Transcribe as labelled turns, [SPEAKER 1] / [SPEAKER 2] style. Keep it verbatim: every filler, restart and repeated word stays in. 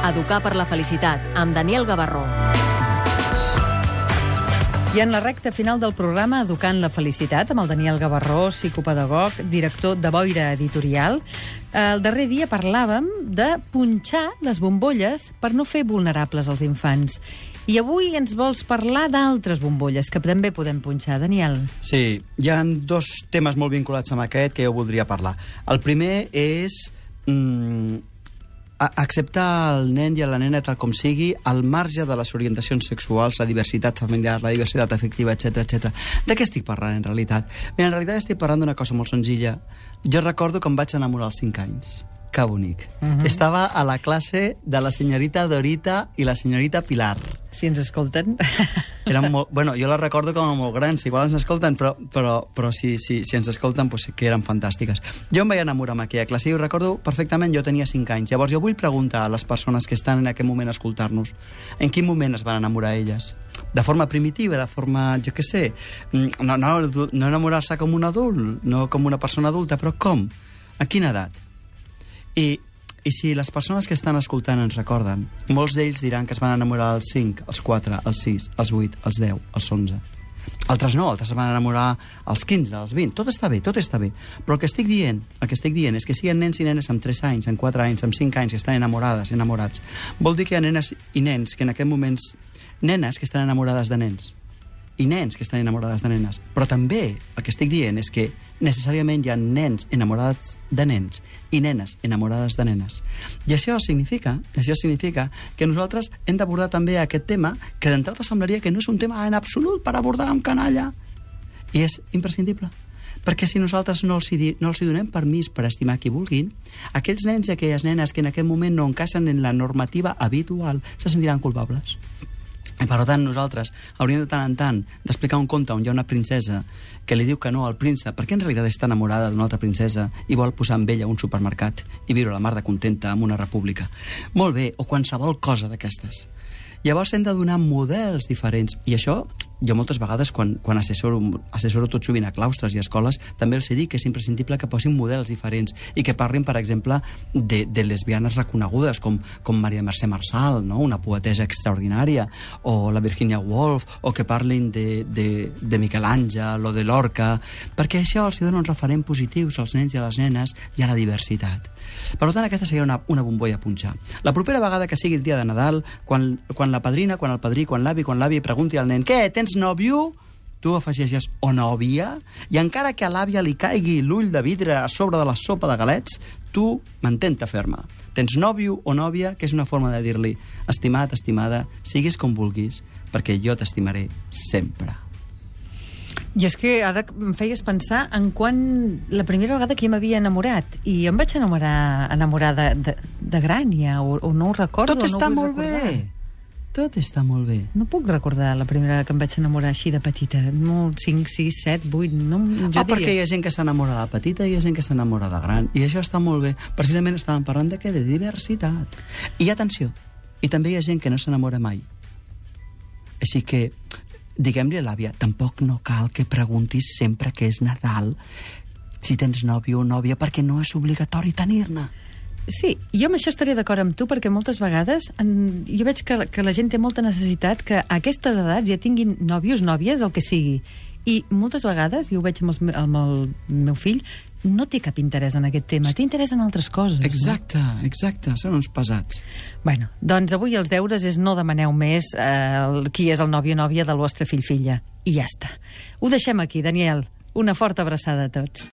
[SPEAKER 1] Educar per la felicitat, amb Daniel Gavarró.
[SPEAKER 2] I en la recta final del programa Educant la felicitat, amb el Daniel Gavarró, psicopedagog, director de Boira Editorial, el darrer dia parlàvem de punxar les bombolles per no fer vulnerables els infants. I avui ens vols parlar d'altres bombolles que també podem punxar, Daniel.
[SPEAKER 3] Sí, hi ha dos temes molt vinculats amb aquest que jo voldria parlar. El primer és mm, acceptar el nen i la nena tal com sigui, al marge de les orientacions sexuals, la diversitat familiar, la diversitat afectiva, etcètera, etcètera. De què estic parlant, en realitat? Bé, en realitat estic parlant d'una cosa molt senzilla. Jo recordo que em vaig enamorar als cinc anys. Que bonic. Uh-huh. Estava a la classe de la senyorita Dorita i la senyorita Pilar.
[SPEAKER 2] Si ens escolten.
[SPEAKER 3] Eren molt, bueno, jo les recordo com a molt grans, igual ens escolten, però, però, però si, si, si ens escolten, pues, que eren fantàstiques. Jo em vaig enamorar amb aquella classe i ho recordo perfectament, jo tenia cinc anys. Llavors jo vull preguntar a les persones que estan en aquest moment a escoltar-nos, en quin moment es van enamorar elles? De forma primitiva, de forma, jo què sé, no, no, no enamorar-se com un adult, no com una persona adulta, però com? A quina edat? I, I si les persones que estan escoltant ens recorden, molts d'ells diran que es van enamorar als cinc, als quatre, als sis, als vuit, als deu, als onze. Altres no, altres es van enamorar als quinze, als vint. Tot està bé, tot està bé. Però el que estic dient, el que estic dient és que si hi ha nens i nenes amb tres anys, amb quatre anys, amb cinc anys que estan enamorades, enamorats, vol dir que hi ha nenes i nens que en aquest moments... Nenes que estan enamorades de nens i nens que estan enamorades de nenes. Però també el que estic dient és que necessàriament hi ha nens enamorats de nens i nenes enamorades de nenes. I això significa, això significa que nosaltres hem d'abordar també aquest tema que d'entrada semblaria que no és un tema en absolut per abordar amb canalla. I és imprescindible. Perquè si nosaltres no els, hi, no els hi donem permís per estimar qui vulguin, aquells nens i aquelles nenes que en aquest moment no encaixen en la normativa habitual se sentiran culpables. I per tant, nosaltres hauríem de tant en tant d'explicar un conte on hi ha una princesa que li diu que no al príncep, perquè en realitat està enamorada d'una altra princesa i vol posar amb ella un supermercat i viure la mar de contenta en una república. Molt bé, o qualsevol cosa d'aquestes. Llavors hem de donar models diferents. I això, jo moltes vegades, quan, quan assessoro, assessoro tot sovint a claustres i a escoles, també els he dit que és imprescindible que posin models diferents i que parlin, per exemple, de, de lesbianes reconegudes, com, com Maria Mercè Marçal, no? Una poetesa extraordinària, o la Virginia Woolf, o que parlin de, de, de Miquel Àngel o de Lorca, perquè això els dona un referent positiu als nens i a les nenes i a la diversitat. Per tant, aquesta seria una, una bombolla a punxar. La propera vegada que sigui el dia de Nadal, quan, quan la padrina, quan el padrí, quan l'avi, quan l'avi pregunti al nen «Què, tens nòvio?» Tu afegeixes «o nòvia?» i encara que a l'àvia li caigui l'ull de vidre a sobre de la sopa de galets, tu mantén-te ferma. Tens nòvio o nòvia, que és una forma de dir-li «Estimat, estimada, siguis com vulguis, perquè jo t'estimaré sempre».
[SPEAKER 2] I és que ara em feies pensar en quan la primera vegada que jo m'havia enamorat, i em vaig enamorar, enamorar de, de, de gran ja, o, o no ho recordo.
[SPEAKER 3] Tot està
[SPEAKER 2] no
[SPEAKER 3] molt recordar. bé. Tot està molt bé.
[SPEAKER 2] No puc recordar la primera que em vaig enamorar així de petita. No, cinc, sis, set, vuit... No, jo
[SPEAKER 3] ah, perquè hi ha gent que s'enamora de petita i hi ha gent que s'enamora de gran. I això està molt bé. Precisament estàvem parlant de què? De diversitat. I atenció, i també hi ha gent que no s'enamora mai. Així que... diguem-li a l'àvia, tampoc no cal que preguntis sempre que és Nadal si tens nòvio o nòvia, perquè no és obligatori tenir-ne.
[SPEAKER 2] Sí, jo amb això estaria d'acord amb tu, perquè moltes vegades en, jo veig que, que la gent té molta necessitat que a aquestes edats ja tinguin nòvios, nòvies, el que sigui. I moltes vegades, i ho veig amb, els, amb el meu fill, no té cap interès en aquest tema, té interès en altres coses.
[SPEAKER 3] Exacte, no? exacte, són uns pesats.
[SPEAKER 2] Bueno, doncs avui els deures és no demaneu més eh, qui és el nòvio o nòvia del vostre fill-filla. I ja està. Ho deixem aquí, Daniel. Una forta abraçada a tots.